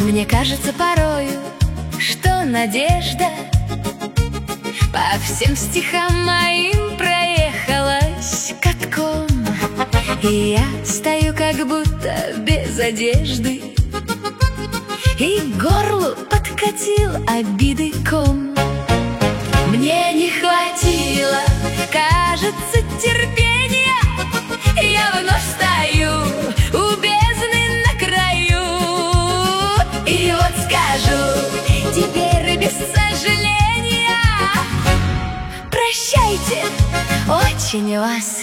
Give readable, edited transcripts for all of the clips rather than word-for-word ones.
Мне кажется порою, что надежда по всем стихам моим проехалась катком, и я стою как будто без одежды, и к горлу подкатил обиды ком. Мне не хватило, кажется, терпения, я вновь стою у бездны на краю. И вот скажу теперь без сожаления: прощайте, очень вас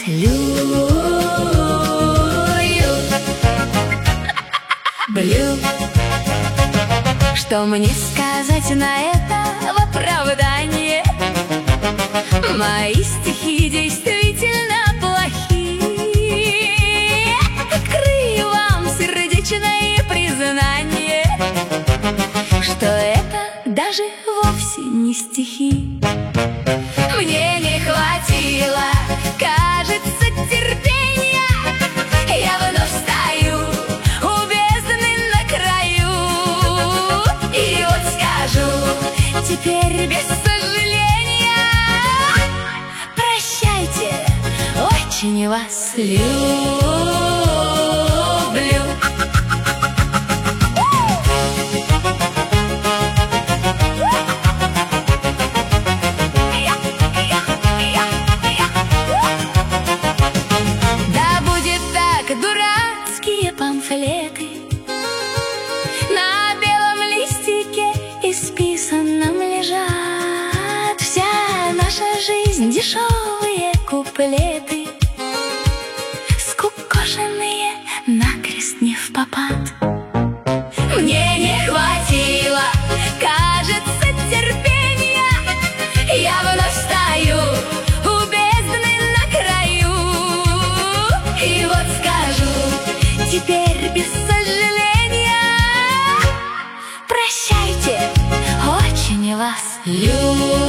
люблю. Что мне сказать на это в оправдание? Мои стихи действительно плохие. Открою вам сердечное признание, что это даже вовсе не стихи. Мне не хватило, кажется, терпения, я вновь стою у бездны на краю. И вот скажу теперь без сожаления: прощайте, очень вас люблю. Дурацкие памфлеты на белом листике исписанном лежат. Вся наша жизнь — дешевые куплеты, скукоженные накрест не впопад. Мне не хватило, кажется, терпения, я вновь стою у бездны на краю. И вот скажу теперь без сожаления: прощайте, очень вас люблю.